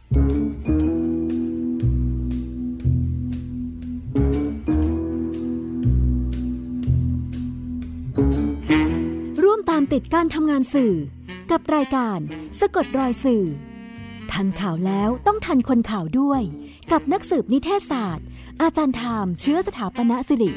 ร่วมตามติดการทำงานสื่อกับรายการสะกดรอยสื่อทันข่าวแล้วต้องทันคนข่าวด้วยกับนักสืบนิเทศศาสตร์อาจารย์ธามเชื้อสถาปนสิริ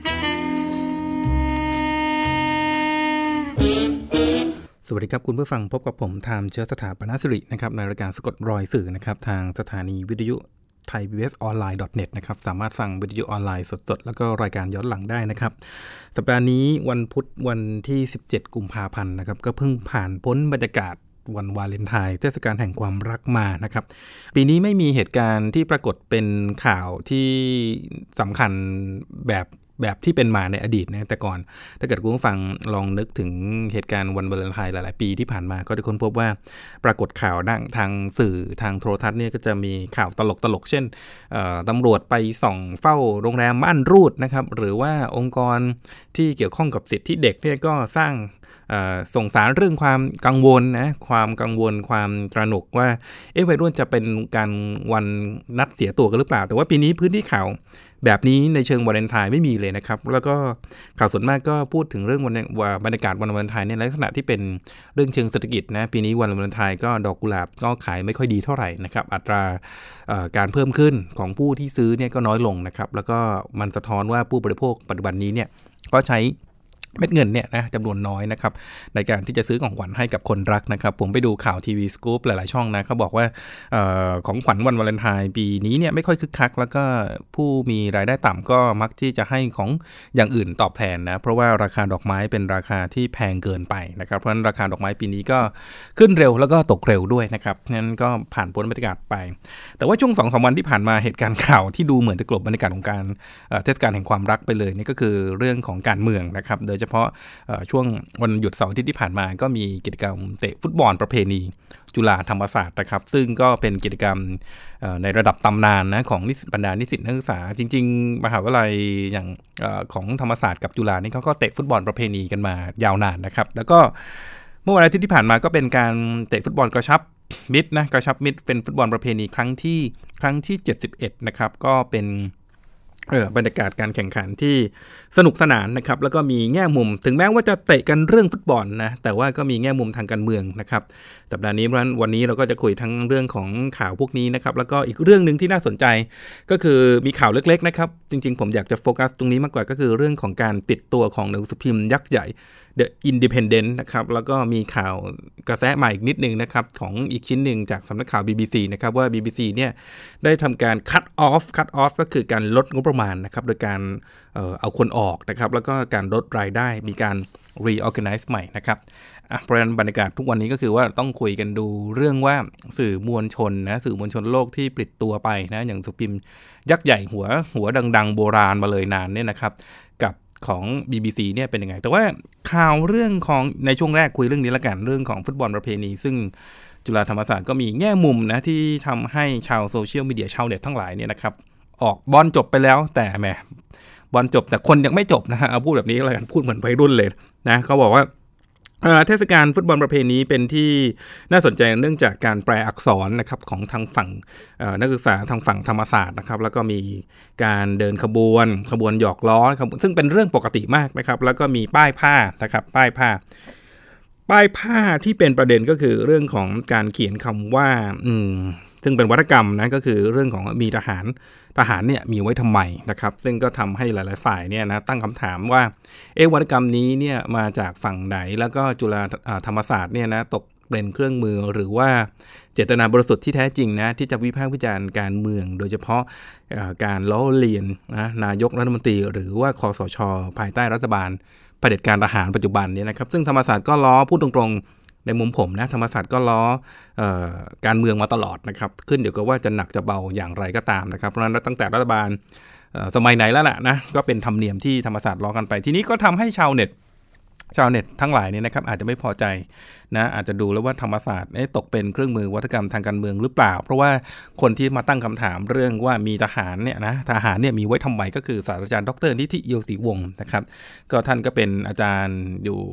สวัสดีครับคุณผู้ฟังพบกับผมธามเชื้อสถาปนสิรินะครับในรายการสะกดรอยสื่อนะครับทางสถานีวิทยุไทย PBS online.net นะครับสามารถฟังวิทยุออนไลน์สดๆแล้วก็รายการย้อนหลังได้นะครับสัปดาห์นี้วันพุธวันที่17กุมภาพันธ์นะครับก็เพิ่งผ่านพ้นบรรยากาศวันวาเลนไทน์เทศกาลแห่งความรักมานะครับปีนี้ไม่มีเหตุการณ์ที่ปรากฏเป็นข่าวที่สำคัญแบบที่เป็นมาในอดีตนะแต่ก่อนถ้าเกิดคุณผู้ฟังลองนึกถึงเหตุการณ์วันวาเลนไทน์หลายๆปีที่ผ่านมาก็ได้ค้นพบว่าปรากฏข่าวทางสื่อทางโทรทัศน์เนี่ยก็จะมีข่าวตลกเช่นตำรวจไปส่องเฝ้าโรงแรมม่านรูดนะครับหรือว่าองค์กรที่เกี่ยวข้องกับสิทธิเด็กเนี่ยก็สร้างส่งสารเรื่องความกังวลนะความกังวลความตระหนกว่าวัยรุ่นจะเป็นการวันนัดเสียตัวกันหรือเปล่าแต่ว่าปีนี้พื้นที่ข่าวแบบนี้ในเชิงวาเลนไทน์ไม่มีเลยนะครับแล้วก็ข่าวส่วนมากก็พูดถึงเรื่องบรรยากาศวันวาเลนไทน์ในลักษณะที่เป็นเรื่องเชิงเศรษฐกิจนะปีนี้วันวาเลนไทน์ก็ดอกกุหลาบก็ขายไม่ค่อยดีเท่าไหร่นะครับอัตราการเพิ่มขึ้นของผู้ที่ซื้อเนี่ยก็น้อยลงนะครับแล้วก็มันสะท้อนว่าผู้บริโภคปัจจุบันนี้เนี่ยก็ใช้เม็ดเงินเนี่ยนะจำนวนน้อยนะครับในการที่จะซื้อของขวัญให้กับคนรักนะครับผมไปดูข่าวทีวีสกู๊ปหลายๆช่องนะเขาบอกว่าของขวัญวันวาเลนไทน์ปีนี้เนี่ยไม่ค่อยคึกคักแล้วก็ผู้มีรายได้ต่ำก็มักที่จะให้ของอย่างอื่นตอบแทนนะเพราะว่าราคาดอกไม้เป็นราคาที่แพงเกินไปนะครับเพราะฉะนั้นราคาดอกไม้ปีนี้ก็ขึ้นเร็วแล้วก็ตกเร็วด้วยนะครับงั้นก็ผ่านพ้นบรรยากาศไปแต่ว่าช่วง 2-3 วันที่ผ่านมาเหตุการณ์ข่าวที่ดูเหมือนจะกลบบรรยากาศของการเทศกาลแห่งความรักไปเลยนี่ก็คือเรื่องของการเมืองนะครับโดยเฉพาะช่วงวันหยุดเสาร์อาทิตย์ที่ผ่านมาก็มีกิจกรรมเตะฟุตบอลประเพณีจุฬาธรรมศาสตร์นะครับซึ่งก็เป็นกิจกรรมในระดับตำนานนะของบรรดานิสิตนักศึกษาจริงๆมหาวิทยาลัยอย่างของธรรมศาสตร์กับจุฬานี่เขาก็เตะฟุตบอลประเพณีกันมายาวนานนะครับแล้วก็เมื่อวันอาทิตย์ที่ผ่านมาก็เป็นการเตะฟุตบอลกระชับมิตรนะกระชับมิตรเป็นฟุตบอลประเพณีครั้งที่71นะครับก็เป็นบรรยากาศการแข่งขันที่สนุกสนานนะครับแล้วก็มีแง่มุมถึงแม้ว่าจะเตะกันเรื่องฟุตบอลนะแต่ว่าก็มีแง่มุมทางการเมืองนะครับสัปดาห์นี้วันนี้เราก็จะคุยทั้งเรื่องของข่าวพวกนี้นะครับแล้วก็อีกเรื่องนึงที่น่าสนใจก็คือมีข่าวเล็กๆนะครับจริงๆผมอยากจะโฟกัสตรงนี้มากกว่าก็คือเรื่องของการปิดตัวของหนังสือพิมพ์ยักษ์ใหญ่ The Independent นะครับแล้วก็มีข่าวกระแสใหม่อีกนิดนึงนะครับของอีกชิ้นหนึ่งจากสำนักข่าว BBC นะครับว่า BBC เนี่ยได้ทำการ cut off ก็คือการลดงบประมาณนะครับโดยการเอาคนออกนะครับแล้วก็การลดรายได้มีการ reorganize ใหม่นะครับเพราะฉะนั้นบรรยากาศทุกวันนี้ก็คือว่าต้องคุยกันดูเรื่องว่าสื่อมวลชนนะสื่อมวลชนโลกที่ปลิดตัวไปนะอย่างสุพิมพ์ยักษ์ใหญ่หัวดังๆโบราณมาเลยนานเนี่ยนะครับกับของ BBC เนี่ยเป็นยังไงแต่ว่าข่าวเรื่องของในช่วงแรกคุยเรื่องนี้ละกันเรื่องของฟุตบอลประเพณีซึ่งจุฬาธรรมศาสตร์ก็มีแง่มุมนะที่ทำให้ชาวโซเชียลมีเดียชาวเน็ตทั้งหลายเนี่ยนะครับออกบอลจบไปแล้วแต่แหมบอลจบแต่คนยังไม่จบนะฮะเอาพูดแบบนี้อะไรกันพูดเหมือนวัยรุ่นเลยนะเขาบอกว่าเทศกาลฟุตบอลประเพณีเป็นที่น่าสนใจเนื่องจากการแปลอักษรนะครับของทางฝั่งนักศึกษาทางฝั่งธรรมศาสตร์นะครับแล้วก็มีการเดินขบวนหยอกล้อซึ่งเป็นเรื่องปกติมากนะครับแล้วก็มีป้ายผ้านะครับป้ายผ้าที่เป็นประเด็นก็คือเรื่องของการเขียนคำว่าซึ่งเป็นวรรณกรรมนะก็คือเรื่องของมีทหารเนี่ยมีไว้ทำไมนะครับซึ่งก็ทำให้หลายๆฝ่ายเนี่ยนะตั้งคำถามว่าวรรณกรรมนี้เนี่ยมาจากฝั่งไหนแล้วก็จุฬาธรรมศาสตร์เนี่ยนะตกเป็นเครื่องมือหรือว่าเจตนาบริสุทธิ์ที่แท้จริงนะที่จะวิพากษ์วิจารณ์การเมืองโดยเฉพาะการล้อเลียนนะนายกรัฐมนตรีหรือว่าคสช.ภายใต้รัฐบาลเผด็จการทหารปัจจุบันเนี่ยนะครับซึ่งธรรมศาสตร์ก็ล้อพูดตรงๆในมุมผมนะธรรมศาสตร์ก็ล้อการเมืองมาตลอดนะครับขึ้นเดี๋ยวก็ว่าจะหนักจะเบาอย่างไรก็ตามนะครับเพราะฉะนั้นตั้งแต่รัฐบาลสมัยไหนแล้วล่ะนะก็เป็นธรรมเนียมที่ธรรมศาสตร์ล้อกันไปทีนี้ก็ทำให้ชาวเน็ตทั้งหลายเนี่ยนะครับอาจจะไม่พอใจนะอาจจะดูแล้วว่าธรรมศาสตร์ตกเป็นเครื่องมือวัฒกรรมทางการเมืองหรือเปล่าเพราะว่าคนที่มาตั้งคำถามเรื่องว่ามีทหารเนี่ยนะทหารเนี่ยมีไว้ทำไมก็คือศาสตราจารย์ดร.นิธิ เอียวศรีวงศ์นะครับก็ท่านก็เป็นอาจารย์อยู่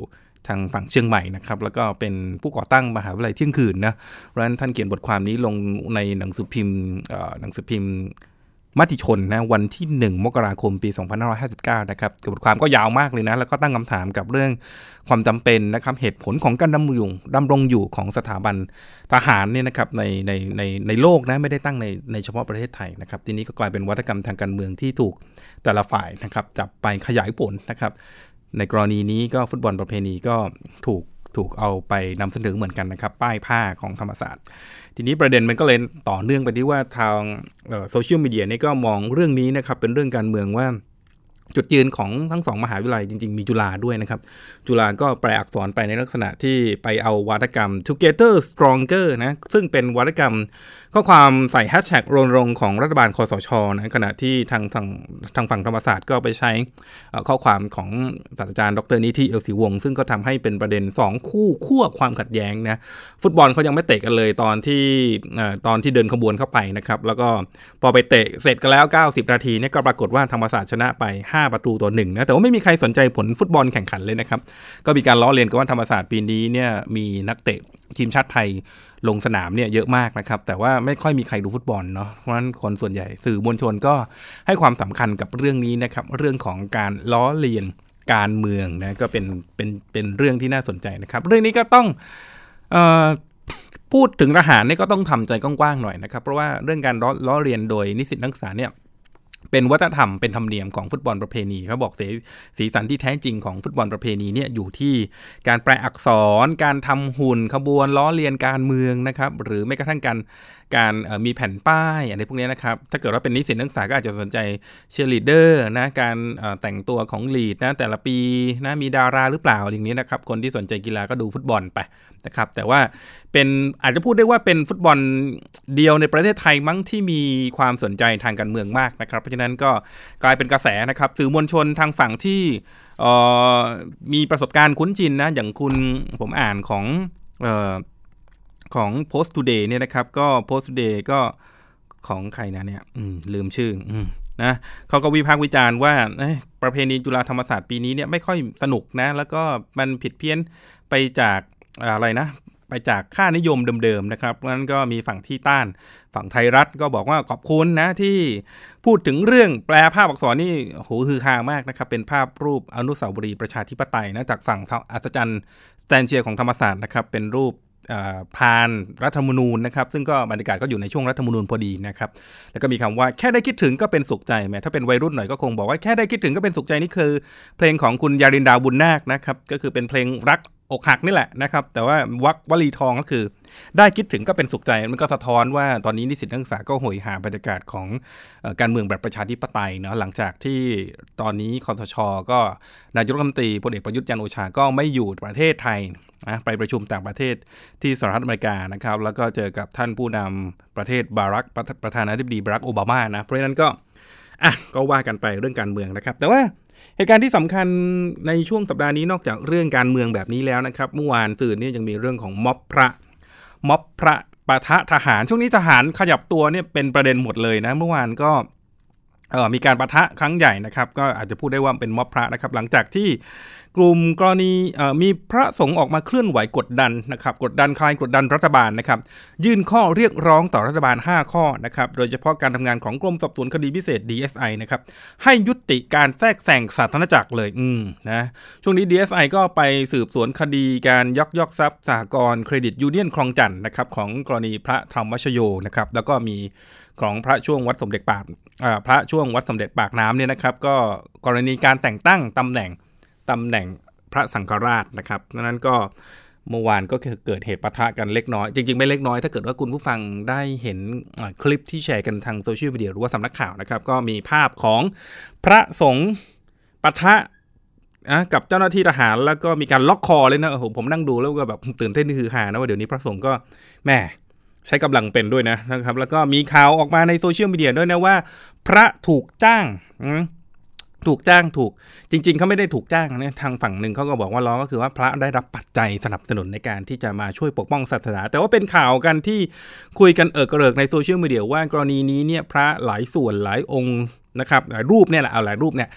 ทางฝั่งเชียงใหม่นะครับแล้วก็เป็นผู้ก่อตั้งมหาวิทยาลัยเที่ยงคืนนะเพราะฉะนั้นท่านเขียนบทความนี้ลงในหนังสือพิมพ์มติชนนะวันที่1 มกราคมปี 2559นะครับบทความก็ยาวมากเลยนะแล้วก็ตั้งคำถามกับเรื่องความจำเป็นนะครับเหตุผลของการดำรงอยู่ของสถาบันทหารเนี่ยนะครับในโลกนะไม่ได้ตั้งในเฉพาะประเทศไทยนะครับทีนี้ก็กลายเป็นวัฒกรรมทางการเมืองที่ถูกแต่ละฝ่ายนะครับจับไปขยายผลนะครับในกรณีนี้ก็ฟุตบอลประเพณีก็ถูกเอาไปนำเสนอเหมือนกันนะครับป้ายผ้าของธรรมศาสตร์ทีนี้ประเด็นมันก็เลยต่อเนื่องไปที่ว่าทางโซเชียลมีเดียนี่ก็มองเรื่องนี้นะครับเป็นเรื่องการเมืองว่าจุดยืนของทั้ง2มหาวิทยาลัยจริงๆมีจุฬาด้วยนะครับจุฬาก็แปลอักษรไปในลักษณะที่ไปเอาวาทกรรม Together Stronger นะซึ่งเป็นวาทกรรมข้อความใส่แฮชแท็กรณรงค์ของรัฐบาลคสช.นะขณะที่ทางฝั่งธรรมศาสตร์ก็ไปใช้ข้อความของศาสตราจารย์ดร.นิธิเอลศรีวงศ์ซึ่งก็ทำให้เป็นประเด็น2ขั้วความขัดแย้งนะฟุตบอลเขายังไม่เตะกันเลยตอนที่เดินขบวนเข้าไปนะครับแล้วก็พอไปเตะเสร็จกันแล้ว90นาทีเนี่ยก็ปรากฏว่าธรรมศาสตร์ชนะไป5-1นะแต่ว่าไม่มีใครสนใจผลฟุตบอลแข่งขันเลยนะครับก็มีการล้อเลียนกันว่าธรรมศาสตร์ปีนี้เนี่ยมีนักเตะทีมชาติไทยลงสนามเนี่ยเยอะมากนะครับแต่ว่าไม่ค่อยมีใครดูฟุตบอลเนาะเพราะฉะนั้นคนส่วนใหญ่สื่อมวลชนก็ให้ความสำคัญกับเรื่องนี้นะครับเรื่องของการล้อเลียนการเมืองนะก็เป็นเรื่องที่น่าสนใจนะครับเรื่องนี้ก็ต้องพูดถึงทหารนี่ก็ต้องทำใจกว้างๆหน่อยนะครับเพราะว่าเรื่องการล้อเลียนโดยนิสิตนักศึกษาเนี่ยเป็นวัฒนธรรมเป็นธรรมเนียมของฟุตบอลประเพณีเขาบอกสีสันที่แท้จริงของฟุตบอลประเพณีเนี่ยอยู่ที่การแปลอักษรการทำหุ่นขบวนล้อเลียนการเมืองนะครับหรือแม้กระทั่งการมีแผ่นป้ายอะไรพวกนี้นะครับถ้าเกิดว่าเป็นนิสิตนักศึกษาก็อาจจะสนใจเชียร์ลีดเดอร์นะการแต่งตัวของลีดนะแต่ละปีนะมีดาราหรือเปล่าอย่างนี้นะครับคนที่สนใจกีฬาก็ดูฟุตบอลไปนะครับแต่ว่าอาจจะพูดได้ว่าเป็นฟุตบอลเดียวในประเทศไทยมั้งที่มีความสนใจทางการเมืองมากนะครับเพราะฉะนั้นก็กลายเป็นกระแสนะครับสื่อมวลชนทางฝั่งที่มีประสบการณ์คุ้นชินนะอย่างผมอ่านของ Post Today เนี่ยนะครับก็ Post Today ก็ของใครนะเนี่ยลืมชื่อนะเขาก็วิพากษ์วิจารณ์ว่าประเพณีจุฬาธรรมศาสตร์ปีนี้เนี่ยไม่ค่อยสนุกนะแล้วก็มันผิดเพี้ยนไปจากอะไรนะไปจากค่านิยมเดิมๆนะครับนั้นก็มีฝั่งที่ต้านฝั่งไทยรัฐก็บอกว่าขอบคุณนะที่พูดถึงเรื่องแปลภาพอักษรนี่โหฮือฮามากนะครับเป็นภาพรูปอนุสาวรีย์ประชาธิปไตยนะจากฝั่งอัศจรรย์สแตนเชียร์ของธรรมศาสตร์นะครับเป็นรูปพานรัฐธรรมนูญนะครับซึ่งก็บรรยากาศก็อยู่ในช่วงรัฐธรรมนูญพอดีนะครับแล้วก็มีคำว่าแค่ได้คิดถึงก็เป็นสุขใจแม้ถ้าเป็นวัยรุ่นหน่อยก็คงบอกว่าแค่ได้คิดถึงก็เป็นสุขใจนี่คือเพลงของคุณยารินดาบุญนาคนะครับก็คือเป็นเพลงรักอกหักนี่แหละนะครับแต่ว่าวลีทองก็คือได้คิดถึงก็เป็นสุขใจมันก็สะท้อนว่าตอนนี้นิสิตนักศึกษาก็โหยหาบรรยากาศของการเมืองแบบประชาธิปไตยเนาะหลังจากที่ตอนนี้คสช.ก็นายกรัฐมนตรีพลเอกประยุทธ์จันทร์โอชาก็ไม่อยู่ประเทศไทยนะไปประชุมต่างประเทศที่สหรัฐอเมริกานะครับแล้วก็เจอกับท่านผู้นำประเทศประธานาธิบดีบารักโอบามานะเพราะฉะนั้นก็ว่ากันไปเรื่องการเมืองนะครับแต่ว่าเหตุการณ์ที่สำคัญในช่วงสัปดาห์นี้นอกจากเรื่องการเมืองแบบนี้แล้วนะครับเมื่อวานสื่อเนี่ยยังมีเรื่องของม็อบพระปะทะทหารช่วงนี้ทหารขยับตัวเนี่ยเป็นประเด็นหมดเลยนะเมื่อวานก็มีการปะทะครั้งใหญ่นะครับก็อาจจะพูดได้ว่าเป็นม็อบพระนะครับหลังจากที่กลุ่มกรณีมีพระสงฆ์ออกมาเคลื่อนไหวกดดันนะครับกดดันรัฐบาลนะครับยื่นข้อเรียกร้องต่อรัฐบาล5ข้อนะครับโดยเฉพาะการทำงานของกรมสอบสวนคดีพิเศษ DSI นะครับให้ยุติการแทรกแซงศาสนจักรเลยนะช่วงนี้ DSI ก็ไปสืบสวนคดีการยักยอกทรัพย์สหกรณ์เครดิตยูเนียนคลองจันทน์นะครับของกรณีพระธรรมชโยนะครับแล้วก็มีของพระช่วงวัดสมเด็จปากน้ำเนี่ยนะครับก็กรณีการแต่งตั้งตำแหน่งพระสังฆราชนะครับนั้นก็เมื่อวานก็เกิดเหตุปะทะกันเล็กน้อยจริงๆไม่เล็กน้อยถ้าเกิดว่าคุณผู้ฟังได้เห็นคลิปที่แชร์กันทางโซเชียลมีเดียหรือว่าสำนักข่าวนะครับก็มีภาพของพระสงฆ์ปะทะกับเจ้าหน้าที่ทหารแล้วก็มีการล็อกคอเลยนะโอ้โหผมนั่งดูแล้วก็แบบตื่นเต้นฮือฮานะว่าเดี๋ยวนี้พระสงฆ์ก็แม่ใช้กำลังเป็นด้วยนะครับแล้วก็มีข่าวออกมาในโซเชียลมีเดียด้วยนะว่าพระถูกจ้างจริงๆเขาไม่ได้ถูกจ้างนะทางฝั่งหนึ่งเขาก็บอกว่าล้อก็คือว่าพระได้รับปัจจัยสนับสนุนในการที่จะมาช่วยปกป้องศาสนาแต่ว่าเป็นข่าวกันที่คุยกันกระเริกในโซเชียลมีเดียว่ากรณีนี้เนี่ยพระหลายส่วนหลายองค์นะครับหลายรูปเนี่ยแหละหลายรูปเนี่ย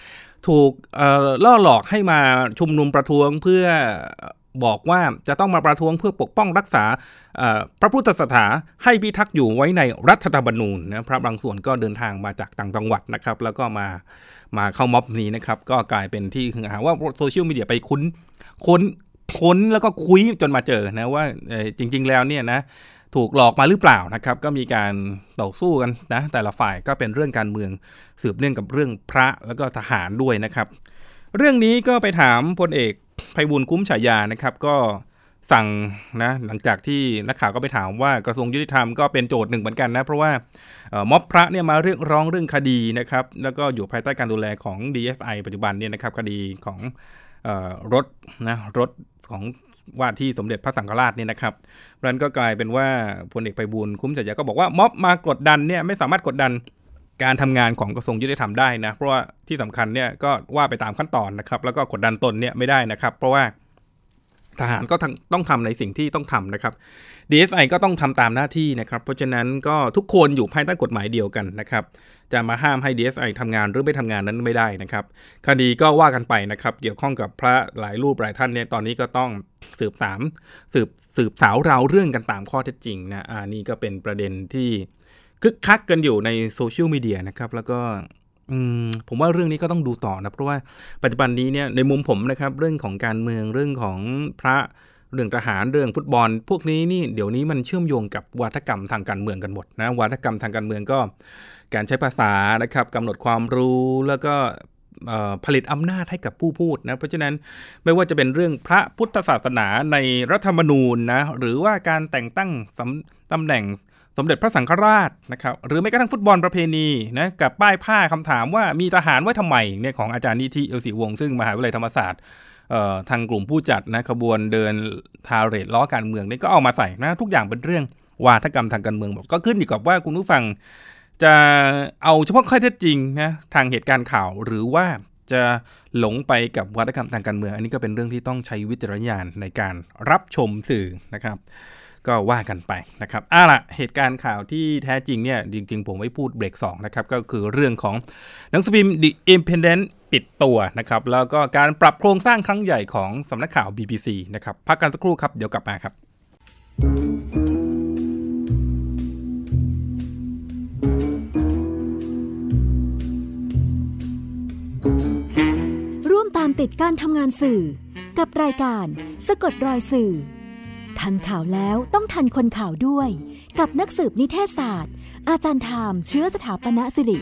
ถูกล่อหลอกให้มาชุมนุมประท้วงเพื่อบอกว่าจะต้องมาประท้วงเพื่อปกป้องรักษาพระพุทธศาสนาให้พิทักษ์อยู่ไว้ในรัฐธรรมนูญนะพระบางส่วนก็เดินทางมาจากต่างจังหวัดนะครับแล้วก็มาเข้าม็อบนี้นะครับก็กลายเป็นที่ฮือฮาว่าโซเชียลมีเดียไปค้นแล้วก็คุยจนมาเจอนะว่าจริงๆแล้วเนี่ยนะถูกหลอกมาหรือเปล่านะครับก็มีการต่อสู้กันนะแต่ละฝ่ายก็เป็นเรื่องการเมืองสืบเนื่องกับเรื่องพระแล้วก็ทหารด้วยนะครับเรื่องนี้ก็ไปถามพลเอกไพบูลย์คุ้มฉายานะครับก็สั่งนะหลังจากที่นักข่าวก็ไปถามว่ากระทรวงยุติธรรมก็เป็นโจทย์หนึ่งเหมือนกันนะเพราะว่าม็อบพระเนี่ยมาเรียกร้องเรื่องคดีนะครับแล้วก็อยู่ภายใต้การดูแลของ DSI ปัจจุบันเนี่ยนะครับคดีของรถของว่าที่สมเด็จพระสังฆราชเนี่ยนะครับเพราะนั้นก็กลายเป็นว่าพลเอกไพบูลย์คุ้มฉายาก็บอกว่าม็อบมากดดันเนี่ยไม่สามารถกดดันการทำงานของกระทรวงยุติธรรมได้นะเพราะว่าที่สำคัญเนี่ยก็ว่าไปตามขั้นตอนนะครับแล้วก็กดดันตนเนี่ยไม่ได้นะครับเพราะว่าทหารก็ต้องทำในสิ่งที่ต้องทำนะครับ DSI ก็ต้องทำตามหน้าที่นะครับเพราะฉะนั้นก็ทุกคนอยู่ภายใต้กฎหมายเดียวกันนะครับจะมาห้ามให้ DSI ทำงานหรือไม่ทำงานนั้นไม่ได้นะครับคดีก็ว่ากันไปนะครับเกี่ยวข้องกับพระหลายรูปหลายท่านเนี่ยตอนนี้ก็ต้องสืบสาวราวเรื่องกันตามข้อเท็จจริงนะนี่ก็เป็นประเด็นที่คึกคักกันอยู่ในโซเชียลมีเดียนะครับแล้วก็ผมว่าเรื่องนี้ก็ต้องดูต่อนะเพราะว่าปัจจุบันนี้เนี่ยในมุมผมนะครับเรื่องของการเมืองเรื่องของพระเรื่องทหารเรื่องฟุตบอลพวกนี้นี่เดี๋ยวนี้มันเชื่อมโยงกับวาทกรรมทางการเมืองกันหมดนะวาทกรรมทางการเมืองก็การใช้ภาษานะครับกำหนดความรู้แล้วก็ผลิตอำนาจให้กับผู้พูดนะเพราะฉะนั้นไม่ว่าจะเป็นเรื่องพระพุทธศาสนาในรัฐธรรมนูญนะหรือว่าการแต่งตั้งตำแหน่งสมเด็จพระสังฆราชนะครับหรือแม้กระทั่งฟุตบอลประเพณีนะกับป้ายผ้าคำถามว่ามีทหารไว้ทำไมเนี่ยของอาจารย์นิธิเอลศรีวงศ์ซึ่งมหาวิทยาลัยธรรมศาสตร์ทางกลุ่มผู้จัดนะขบวนเดินพาเหรดล้อการเมืองนี่ก็เอามาใส่นะทุกอย่างเป็นเรื่องวาทกรรมทางการเมืองหมดก็ขึ้นอยู่กับว่าคุณผู้ฟังจะเอาเฉพาะข้อเท็จจริงนะทางเหตุการณ์ข่าวหรือว่าจะหลงไปกับวาทกรรมทางการเมืองอันนี้ก็เป็นเรื่องที่ต้องใช้วิจารณญาณในการรับชมสื่อนะครับก็ว่ากันไปนะครับล่ะเหตุการณ์ข่าวที่แท้จริงเนี่ยจริงๆผมไม่พูดเบรก2นะครับก็คือเรื่องของหนังสือพิมพ์ The Independent ปิดตัวนะครับแล้วก็การปรับโครงสร้างครั้งใหญ่ของสำนักข่าว BBC นะครับพักกันสักครู่ครับเดี๋ยวกลับมาครับร่วมตามติดการทำงานสื่อกับรายการสะกดรอยสื่อทันข่าวแล้วต้องทันคนข่าวด้วยกับนักสืบนิเทศศาสตร์อาจารย์ไทม์เชื้อสถาปนสิริ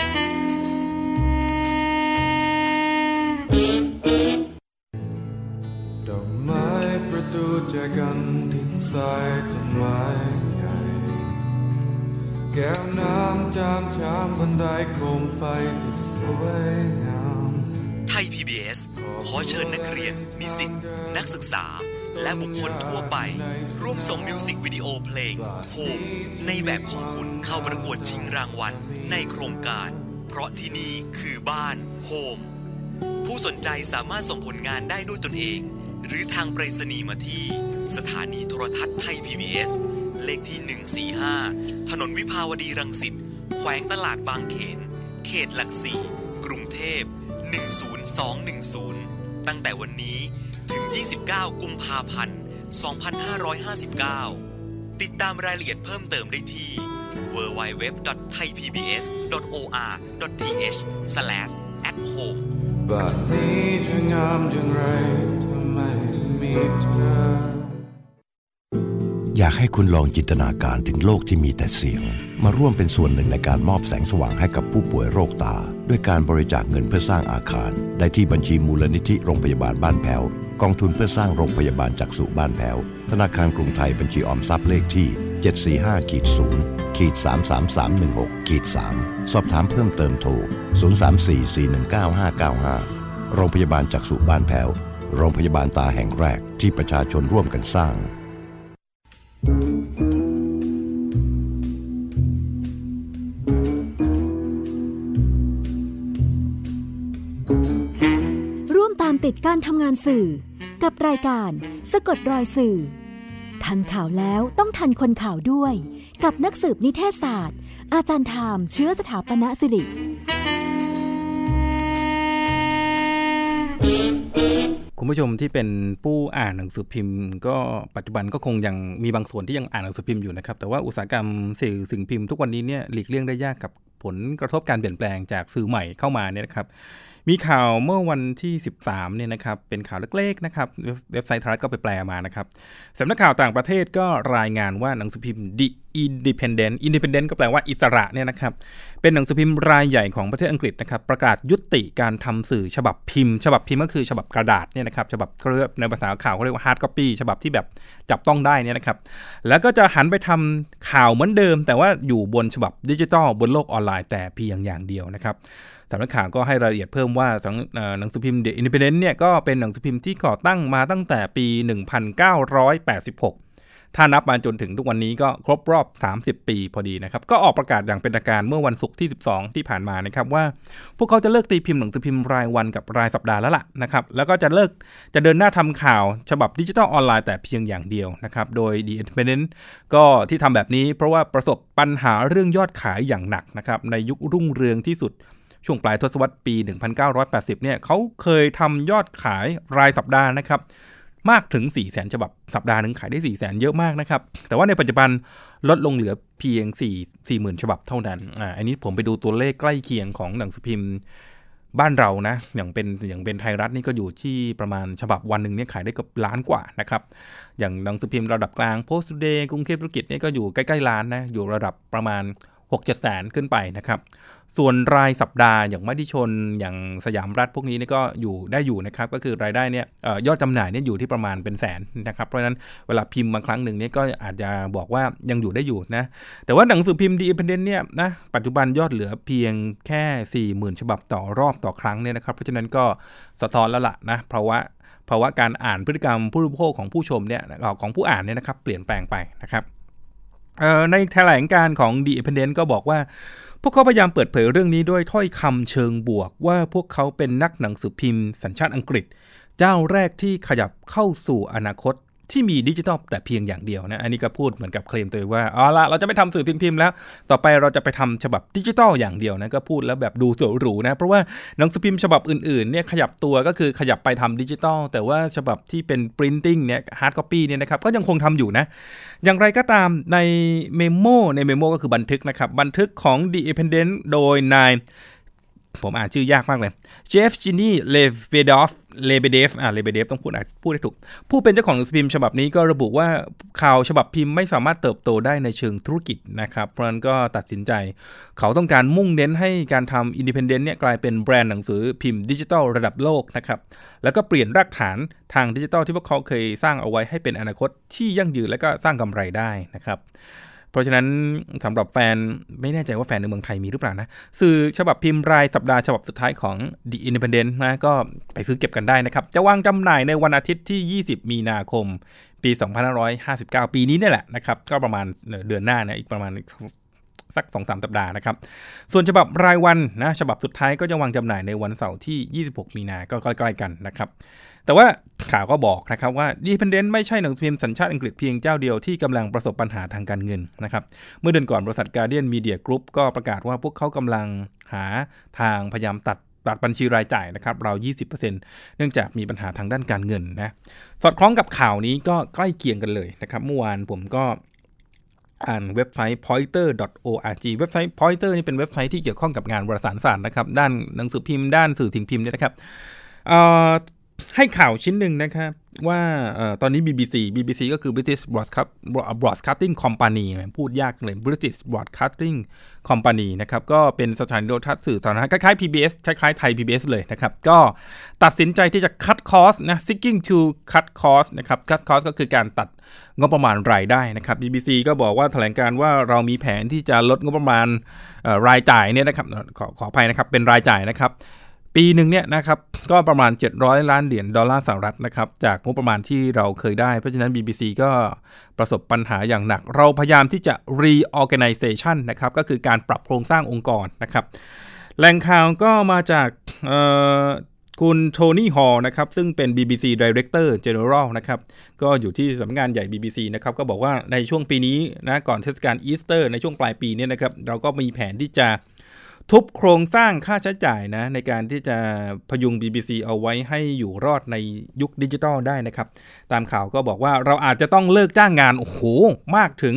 ดอกไม้ประตูแจกันทิศซ้ายต้นไม้ใหญ่แก้วน้ำจานชามบันไดโคมไฟที่สวยงามไทย PBS ขอเชิญนักเรียนนิสิตนักศึกษาและบุคคลทั่วไปร่วมส่งมิวสิกวิดีโอเพลงโฮมในแบบของคุณเข้าประกวดชิงรางวัลในโครงการเพราะที่นี่คือบ้านโฮมผู้สนใจสามารถส่งผลงานได้ด้วยตนเองหรือทางไปรษณีย์มาที่สถานีโทรทัศน์ไทย PBS เลขที่145ถนนวิภาวดีรังสิตแขวงตลาดบางเขนเขตหลัก4กรุงเทพ10210ตั้งแต่วันนี้ถึง29กุมภาพันธ์2559ติดตามรายละเอียดเพิ่มเติมได้ที่ www.thaipbs.or.th/@home บ้านนี้จะงามอย่างไรถ้าไม่มีเธออยากให้คุณลองจินตนาการถึงโลกที่มีแต่เสียงมาร่วมเป็นส่วนหนึ่งในการมอบแสงสว่างให้กับผู้ป่วยโรคตาด้วยการบริจาคเงินเพื่อสร้างอาคารได้ที่บัญชีมูลนิธิโรงพยาบาลบ้านแพ้วกองทุนเพื่อสร้างโรงพยาบาลจักษุบ้านแพ้วธนาคารกรุงไทยบัญชีออมทรัพย์เลขที่ 745-0-33316-3 สอบถามเพิ่มเติมโทร 034-419-595 โรงพยาบาลจักษุบ้านแพ้วโรงพยาบาลตาแห่งแรกที่ประชาชนร่วมกันสร้างร่วมตามติดการทำงานสื่อกับรายการสะกดรอยสื่อทันข่าวแล้วต้องทันคนข่าวด้วยกับนักสืบนิเทศศาสตร์อาจารย์ไทม์เชื้อสถาปนสิริคุณผู้ชมที่เป็นผู้อ่านหนังสือพิมพ์ก็ปัจจุบันก็คงยังมีบางส่วนที่ยังอ่านหนังสือพิมพ์อยู่นะครับแต่ว่าอุตสาหกรรมสื่อสิ่งพิมพ์ทุกวันนี้เนี่ยหลีกเลี่ยงได้ยากกับผลกระทบการเปลี่ยนแปลงจากสื่อใหม่เข้ามาเนี่ยนะครับมีข่าวเมื่อวันที่13เนี่ยนะครับเป็นข่าวเล็กๆนะครับเว็บไซต์ไทยรัฐก็ไปแปลมานะครับสำนักข่าวต่างประเทศก็รายงานว่าหนังสือพิมพ์ The Independent ก็แปลว่าอิสระเนี่ยนะครับเป็นหนังสือพิมพ์รายใหญ่ของประเทศอังกฤษนะครับประกาศยุติการทำสื่อฉบับพิมพ์ก็คือฉบับกระดาษเนี่ยนะครับฉบับในภาษาข่าวเขาเรียกว่า hard copy ฉบับที่แบบจับต้องได้เนี่ยนะครับแล้วก็จะหันไปทำข่าวเหมือนเดิมแต่ว่าอยู่บนฉบับดิจิทัลบนโลกออนไลน์แต่เพียงอย่างเดียวนะครับสำนักข่าวก็ให้รายละเอียดเพิ่มว่าหนังสือพิมพ์ The Independent เนี่ยก็เป็นหนังสือพิมพ์ที่ก่อตั้งมาตั้งแต่ปี 1986 ถ้านับมาจนถึงทุกวันนี้ก็ครบรอบ30 ปีพอดีนะครับก็ออกประกาศอย่างเป็นทางการเมื่อวันศุกร์ที่12ที่ผ่านมานะครับว่าพวกเขาจะเลิกตีพิมพ์หนังสือพิมพ์รายวันกับรายสัปดาห์แล้วล่ะนะครับแล้วก็จะเดินหน้าทำข่าวฉบับดิจิทัลออนไลน์แต่เพียงอย่างเดียวนะครับโดย The Independent ก็ที่ทำแบบนี้เพราะว่าประสบปัญหาเรื่องยอดขายอย่างหนักนะครับในยุครุ่งเรืองที่สุดช่วงปลายทศวรรษปี 1980 เนี่ยเขาเคยทำยอดขายรายสัปดาห์นะครับมากถึง 400,000 ฉบับสัปดาห์นึงขายได้ 400,000 เยอะมากนะครับแต่ว่าในปัจจุบันลดลงเหลือเพียง 40,000 ฉบับเท่านั้นอันนี้ผมไปดูตัวเลขใกล้เคียงของหนังสือพิมพ์บ้านเรานะอย่างเป็นไทยรัฐนี่ก็อยู่ที่ประมาณฉบับวันนึงเนี่ยขายได้กับล้านกว่านะครับอย่างหนังสือพิมพ์ระดับกลาง Post Today กรุงเทพธุรกิจนี่ก็อยู่ใกล้ๆล้านนะอยู่ระดับประมาณ 6-7 แสนขึ้นไปนะครับส่วนรายสัปดาห์อย่างมติชนอย่างสยามรัฐพวกนี้นี่ก็อยู่นะครับก็คือรายได้เนี่ยยอดจำหน่ายเนี่ยอยู่ที่ประมาณเป็นแสนนะครับเพราะฉะนั้นเวลาพิมพ์บางครั้งหนึ่งเนี่ยก็อาจจะบอกว่ายังอยู่ได้อยู่นะแต่ว่าหนังสือพิมพ์ The Independent เนี่ยนะปัจจุบันยอดเหลือเพียงแค่ 40,000 ฉบับต่อรอบต่อครั้งเนี่ยนะครับเพราะฉะนั้นก็สะท้อนแล้วล่ะนะเพราะว่าการอ่านพฤติกรรมผู้บริโภคของผู้ชมเนี่ยของผู้อ่านเนี่ยนะครับเปลี่ยนแปลงไปนะครับในแถลงการของ The Independent ก็บอกว่าพวกเขาพยายามเปิดเผยเรื่องนี้ด้วยถ้อยคำเชิงบวกว่าพวกเขาเป็นนักหนังสือพิมพ์สัญชาติอังกฤษเจ้าแรกที่ขยับเข้าสู่อนาคตที่มีดิจิทัลแต่เพียงอย่างเดียวนะอันนี้ก็พูดเหมือนกับเคลมตัวว่าเราจะไม่ทำสื่อพิมพ์แล้วต่อไปเราจะไปทำฉบับดิจิทัลอย่างเดียวนะก็พูดแล้วแบบดูสวยหรูนะเพราะว่าหนังสือพิมพ์ฉบับอื่นๆเนี่ยขยับตัวก็คือขยับไปทำดิจิทัลแต่ว่าฉบับที่เป็น printing เนี่ย hard copy เนี่ยนะครับก็ยังคงทำอยู่นะอย่างไรก็ตามในเมโมก็คือบันทึกนะครับบันทึกของ The Independent โดยนายผมอ่านชื่อยากมากเลยเจฟจินีเลเบเดฟต้องพูดให้ถูกผู้เป็นเจ้าของหนังสือพิมพ์ฉบับนี้ก็ระบุว่าข่าวฉบับพิมพ์ไม่สามารถเติบโตได้ในเชิงธุรกิจนะครับเพราะฉะนั้นก็ตัดสินใจเขาต้องการมุ่งเน้นให้การทำ Independent เนี่ยกลายเป็นแบรนด์หนังสือพิมพ์ดิจิทัลระดับโลกนะครับแล้วก็เปลี่ยนรากฐานทางดิจิทัลที่พวกเขาเคยสร้างเอาไว้ให้เป็นอนาคตที่ยั่งยืนและก็สร้างกำไรได้นะครับเพราะฉะนั้นสำหรับแฟนไม่แน่ใจว่าแฟนในเมืองไทยมีหรือเปล่านะสื่อฉบับพิมพ์รายสัปดาห์ฉบับสุดท้ายของ The Independent นะก็ไปซื้อเก็บกันได้นะครับจะวางจำหน่ายในวันอาทิตย์ที่20 มีนาคมปี 2559 ปีนี้นี่แหละนะครับก็ประมาณเดือนหน้านะอีกประมาณสัก 2-3 สัปดาห์นะครับส่วนฉบับรายวันนะฉบับสุดท้ายก็จะวางจำหน่ายในวันเสาร์ที่26 มีนาก็ใกล้ๆกันนะครับแต่ว่าข่าวก็บอกนะครับว่า The Independent ไม่ใช่หนังสือพิมพ์สัญชาติอังกฤษเพียงเจ้าเดียวที่กำลังประสบปัญหาทางการเงินนะครับเมื่อเดือนก่อนบริษัท Guardian Media Group ก็ประกาศว่าพวกเขากำลังหาทางพยายามตัดบัญชีรายจ่ายนะครับราว 20% เนื่องจากมีปัญหาทางด้านการเงินนะสอดคล้องกับข่าวนี้ก็ใกล้เคียงกันเลยนะครับเมื่อวานผมก็อ่านเว็บไซต์ pointer.org เว็บไซต์ Pointer นี่เป็นเว็บไซต์ที่เกี่ยวข้องกับงานวารสารศาสตร์นะครับด้านหนังสือพิมพ์ด้านสื่อสิ่งพิมพ์เนี่ยนะครับให้ข่าวชิ้นหนึ่งนะครับว่าตอนนี้ BBC ก็คือ British Broadcasting Company พูดยากเลย British Broadcasting Company นะครับก็เป็นสถานีโทรทัศน์สื่อสาธารณะคล้ายๆ PBS คล้ายๆไทย PBS เลยนะครับก็ตัดสินใจที่จะ cut cost นะ seeking to cut cost นะครับ cut cost ก็คือการตัดงบประมาณรายได้นะครับ BBC ก็บอกว่าแถลงการว่าเรามีแผนที่จะลดงบประมาณรายจ่ายเนี่ยนะครับขออภัยนะครับเป็นรายจ่ายนะครับปีหนึ่งเนี่ยนะครับก็ประมาณ$700 ล้านนะครับจากงบประมาณที่เราเคยได้เพราะฉะนั้น BBC ก็ประสบปัญหาอย่างหนักเราพยายามที่จะ reorganization นะครับก็คือการปรับโครงสร้างองค์กรนะครับแหล่งข่าวก็มาจากคุณโทนี่ฮอลล์นะครับซึ่งเป็น BBC Director General นะครับก็อยู่ที่สำนักงานใหญ่ BBC นะครับก็บอกว่าในช่วงปีนี้นะก่อนเทศกาลอีสเตอร์ในช่วงปลายปีนี้นะครับเราก็มีแผนที่จะทุบโครงสร้างค่าใช้จ่ายนะในการที่จะพยุง BBC เอาไว้ให้อยู่รอดในยุคดิจิทัลได้นะครับตามข่าวก็บอกว่าเราอาจจะต้องเลิกจ้างงานโอ้โหมากถึง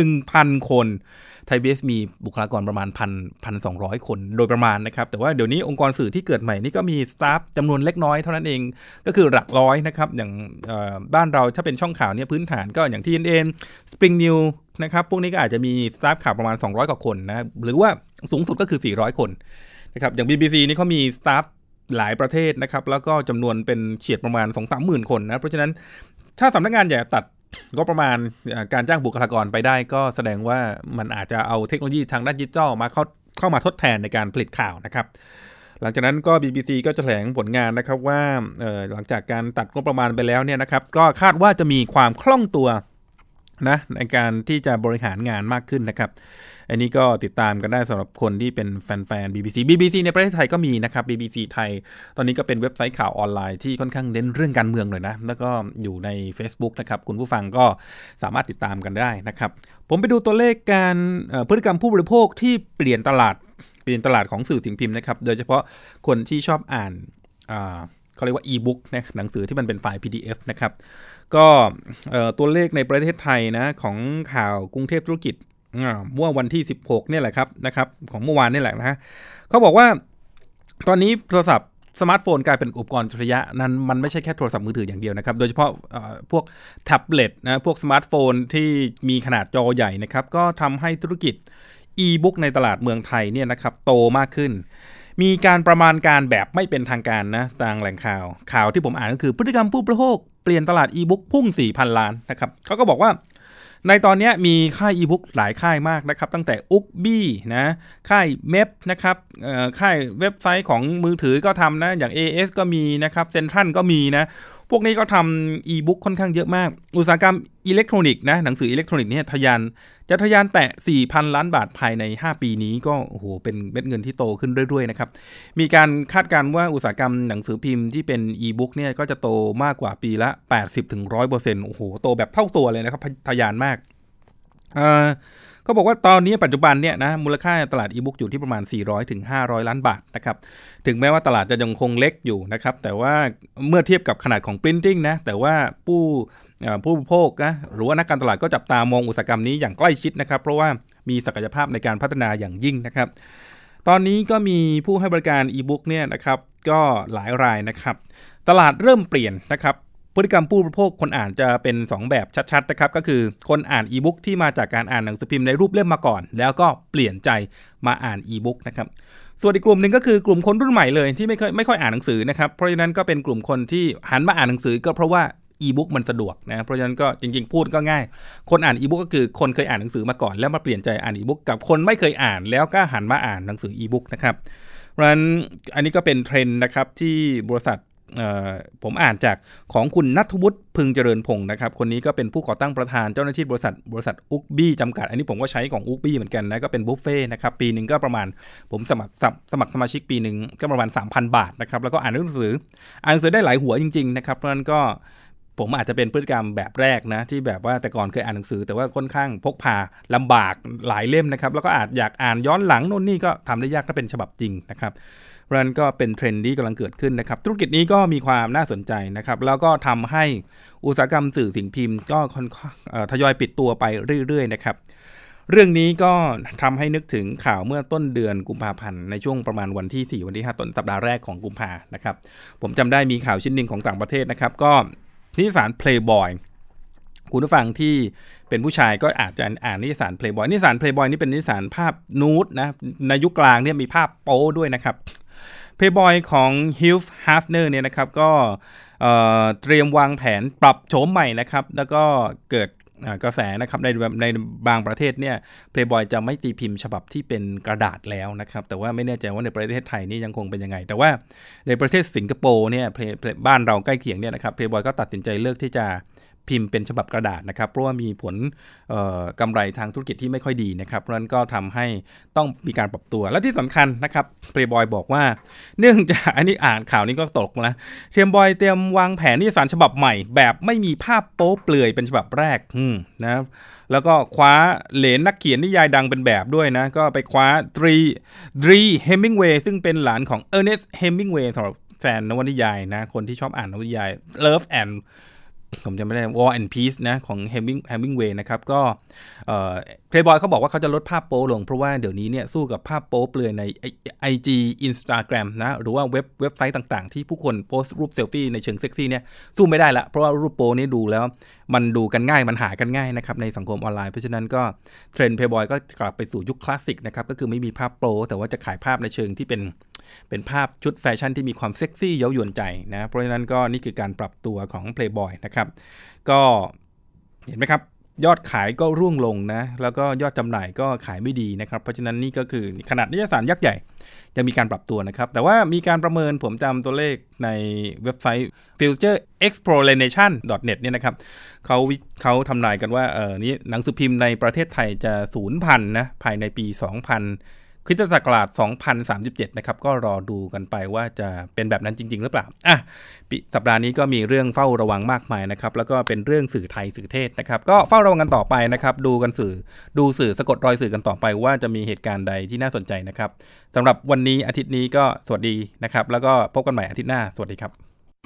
1,000 คนไทย PBS มีบุคลากรประมาณ 1,200 คนโดยประมาณนะครับแต่ว่าเดี๋ยวนี้องค์กรสื่อที่เกิดใหม่นี่ก็มีสตาฟจำนวนเล็กน้อยเท่านั้นเองก็คือหลักร้อยนะครับอย่างบ้านเราถ้าเป็นช่องข่าวเนี่ยพื้นฐานก็อย่าง TNN Spring News นะครับพวกนี้ก็อาจจะมีสตาฟข่าวประมาณ200กว่าคนนะหรือว่าสูงสุดก็คือ400คนนะครับอย่าง BBC นี่เขามีสตาฟหลายประเทศนะครับแล้วก็จำนวนเป็นเฉียดประมาณ 2-3 หมื่นคนนะเพราะฉะนั้นถ้าสำนักงานใหญ่ตัดก็ประมาณการจ้างบุคลากรไปได้ก็แสดงว่ามันอาจจะเอาเทคโนโลยีทางด้านดิจิทัลมาเข้ามาทดแทนในการผลิตข่าวนะครับหลังจากนั้นก็ BBC ก็จะแถลงผลงานนะครับว่าหลังจากการตัดงบประมาณไปแล้วเนี่ยนะครับก็คาดว่าจะมีความคล่องตัวนะในการที่จะบริหารงานมากขึ้นนะครับอันนี้ก็ติดตามกันได้สำหรับคนที่เป็นแฟนๆ BBC ในประเทศไทยก็มีนะครับ BBC ไทยตอนนี้ก็เป็นเว็บไซต์ข่าวออนไลน์ที่ค่อนข้างเน้นเรื่องการเมืองหน่อยนะแล้วก็อยู่ใน Facebook นะครับคุณผู้ฟังก็สามารถติดตามกันได้นะครับผมไปดูตัวเลขการพฤติกรรมผู้บริโภคที่เปลี่ยนตลาดของสื่อสิ่งพิมพ์นะครับโดยเฉพาะคนที่ชอบอ่านเขาเรียกว่า e-book นะหนังสือที่มันเป็นไฟล์ PDF นะครับก็ตัวเลขในประเทศไทยนะของข่าวกรุงเทพธุรกิจเมื่อวันที่16เนี่ยแหละครับของเมื่อวานนี่แหละนะเขาบอกว่าตอนนี้โทรศัพท์สมาร์ทโฟนกลายเป็นอุปกรณ์อัจฉริยะนั้นมันไม่ใช่แค่โทรศัพท์มือถืออย่างเดียวนะครับโดยเฉพาะพวกแท็บเล็ตนะพวกสมาร์ทโฟนที่มีขนาดจอใหญ่นะครับก็ทำให้ธุรกิจ e-book ในตลาดเมืองไทยเนี่ยนะครับโตมากขึ้นมีการประมาณการแบบไม่เป็นทางการนะตามแหล่งข่าวที่ผมอ่านก็คือพฤติกรรมผู้บริโภคเปลี่ยนตลาด e-book พุ่ง 4,000 ล้านนะครับเขาก็บอกว่าในตอนนี้มีค่าย e-book หลายค่ายมากนะครับตั้งแต่ Ukbi นะค่าย MEP นะครับค่ายเว็บไซต์ของมือถือก็ทำนะอย่าง AS ก็มีนะครับ Central ก็มีนะพวกนี้ก็ทำ e-book ค่อนข้างเยอะมากอุตสาหกรรมอิเล็กทรอนิกส์นะหนังสืออิเล็กทรอนิกส์เนี่ยทะยานแตะ 4,000 ล้านบาทภายใน5ปีนี้ก็โอ้โหเป็นเม็ดเงินที่โตขึ้นเรื่อยๆนะครับมีการคาดการณ์ว่าอุตสาหกรรมหนังสือพิมพ์ที่เป็น e-book เนี่ยก็จะโตมากกว่าปีละ 80-100% โอ้โหโตแบบเท่าตัวเลยนะครับทะยานมากก็บอกว่าตอนนี้ปัจจุบันเนี่ยนะมูลค่าตลาด e-book อยู่ที่ประมาณ 400-500 ล้านบาทนะครับถึงแม้ว่าตลาดจะยังคงเล็กอยู่นะครับแต่ว่าเมื่อเทียบกับขนาดของ printing นะแต่ว่าผู้บริโภคนะหรือว่านักการตลาดก็จับตามองอุตสาหกรรมนี้อย่างใกล้ชิดนะครับเพราะว่ามีศักยภาพในการพัฒนาอย่างยิ่งนะครับตอนนี้ก็มีผู้ให้บริการ e-book เนี่ยนะครับก็หลายรายนะครับตลาดเริ่มเปลี่ยนนะครับพฤติกรรมผู้บริโภคคนอ่านจะเป็น2แบบชัดๆนะครับก็คือคนอ่าน e-book ที่มาจากการอ่านหนังสือพิมพ์ในรูปเล่มมาก่อนแล้วก็เปลี่ยนใจมาอ่าน e-book นะครับส่วนอีกกลุ่มหนึ่งก็คือกลุ่มคนรุ่นใหม่เลยที่ไม่ค่อยอ่านหนังสือนะครับเพราะฉะนั้นก็เป็นกลุ่มคนที่หันมาอ่านหนังสือก็เพราะว่า e-book มันสะดวกนะเพราะฉะนั้นก็จริงๆพูดก็ง่ายคนอ่าน e-book ก็คือคนเคยอ่านหนังสือมาก่อนแล้วมาเปลี่ยนใจอ่าน e-book กับคนไม่เคยอ่านแล้วก็หันมาอ่านหนังสือ e-book นะครับเพราะฉะนั้นอันนี้ก็เป็นเทรนด์นะครับที่บริษัทผมอ่านจากของคุณณัฐวุฒิพึงเจริญพงศ์นะครับคนนี้ก็เป็นผู้ก่อตั้งประธานเจ้าหน้าที่บริษัทอุกบี้จำกัดอันนี้ผมก็ใช้ของอุกบี้เหมือนกันนะก็เป็นบุฟเฟ่นะครับปีนึงก็ประมาณผมสมัครสมาชิกปีนึงก็ประมาณ 3,000 บาทนะครับแล้วก็อ่านหนังสือได้หลายหัวจริงๆนะครับเพราะฉะนั้นก็ผมอาจจะเป็นพฤติกรรมแบบแรกนะที่แบบว่าแต่ก่อนเคยอ่านหนังสือแต่ว่าค่อนข้างพกพาลำบากหลายเล่มนะครับแล้วก็อยากอ่านย้อนหลังโน่นนี่ก็ทำได้ยากถ้าเป็นฉบับจริงนะครับเพราะฉะนั้นก็เป็นเทรนด์ที่กำลังเกิดขึ้นนะครับธุรกิจนี้ก็มีความน่าสนใจนะครับแล้วก็ทำให้อุตสาหกรรมสื่อสิ่งพิมพ์ก็ทยอยปิดตัวไปเรื่อยๆนะครับเรื่องนี้ก็ทำให้นึกถึงข่าวเมื่อต้นเดือนกุมภาพันธ์ในช่วงประมาณวันที่4วันที่5ต้นสัปดาห์แรกของกุมภานะครับผมจำได้มีข่าวชิ้นหนึ่งของต่างประเทศนะครับก็นิตยสาร Playboy คุณผู้ฟังที่เป็นผู้ชายก็อาจจะอ่านนิตยสาร Playboy นิตยสาร Playboy นี่เป็นนิตยสารภาพนูดนะในยุคกลางเนี่ยมีภาพโป๊ด้วยนะครับPlayboy ของ Hugh Hefner เนี่ยนะครับก็เตรียมวางแผนปรับโฉมใหม่นะครับแล้วก็เกิดกระแสนะครับในบางประเทศเนี่ย Playboy จะไม่ตีพิมพ์ฉบับที่เป็นกระดาษแล้วนะครับแต่ว่าไม่แน่ใจว่าในประเทศไทยนี่ยังคงเป็นยังไงแต่ว่าในประเทศสิงคโปร์เนี่ยบ้านเราใกล้เคียงเนี่ยนะครับ Playboy ก็ตัดสินใจเลือกที่จะพิมพ์เป็นฉบับกระดาษนะครับเพราะว่ามีผลกำไรทางธุรกิจที่ไม่ค่อยดีนะครับเพราะฉะนั้นก็ทำให้ต้องมีการปรับตัวและที่สำคัญนะครับ Playboy บอกว่าเนื่องจากอันนี้อ่านข่าวนี้ก็ตกนะ Playboy เตรียมวางแผนนิตยสารฉบับใหม่แบบไม่มีภาพโป๊เปลือยเป็นฉบับแรกนะแล้วก็คว้าเหลนนักเขียนนิยายดังเป็นแบบด้วยนะก็ไปคว้าดรีเฮมิงเวย์ซึ่งเป็นหลานของเออร์เนสต์เฮมิงเวย์สำหรับแฟนนวนิยายนะคนที่ชอบอ่านนวนิยาย Love and ผมจำไม่ได้ War and Peace นะของเฮมิงเวย์นะครับก็Playboy เขาบอกว่าเขาจะลดภาพโป๊ลงเพราะว่าเดี๋ยวนี้เนี่ยสู้กับภาพโป๊เปลือยใน IG Instagram นะหรือว่าเว็บไซต์ต่างๆที่ผู้คนโพสต์รูปเซลฟี่ในเชิงเซ็กซี่เนี่ยสู้ไม่ได้ละเพราะว่ารูปโป๊นี้ดูแล้วมันดูกันง่ายมันหากันง่ายนะครับในสังคมออนไลน์เพราะฉะนั้นก็เทรนด์ Playboy ก็กลับไปสู่ยุคคลาสสิกนะครับก็คือไม่มีภาพโป๊แต่ว่าจะขายภาพในเชิงที่เป็นภาพชุดแฟชั่นที่มีความเซ็กซี่เย้ายวนใจนะเพราะฉะนั้นก็นี่คือการปรับตัวของ Playboy นะครับก็เห็นไหมครับยอดขายก็ร่วงลงนะแล้วก็ยอดจำหน่ายก็ขายไม่ดีนะครับเพราะฉะนั้นนี่ก็คือขนาดนิตยสารยักษ์ใหญ่จะมีการปรับตัวนะครับแต่ว่ามีการประเมินผมจำตัวเลขในเว็บไซต์ futureexploration.net เนี่ยนะครับเขาทำนายกันว่านี่หนังสือพิมพ์ในประเทศไทยจะสูญพันธุ์นะภายในปี คริสตศักราช 2037 นะครับก็รอดูกันไปว่าจะเป็นแบบนั้นจริงๆหรือเปล่าสัปดาห์นี้ก็มีเรื่องเฝ้าระวังมากมายนะครับแล้วก็เป็นเรื่องสื่อไทยสื่อเทศนะครับก็เฝ้าระวังกันต่อไปนะครับดูสื่อสะกดรอยสื่อกันต่อไปว่าจะมีเหตุการณ์ใดที่น่าสนใจนะครับสำหรับวันนี้อาทิตย์นี้ก็สวัสดีนะครับแล้วก็พบกันใหม่อาทิตย์หน้าสวัสดีครับ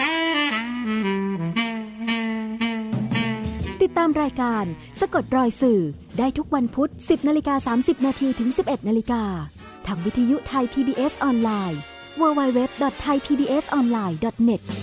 ติดตามรายการสะกดรอยสื่อได้ทุกวันพุธ 10:30 นถึง 11:00 นทางวิทยุไทย PBS ออนไลน์ www.thaipbsonline.net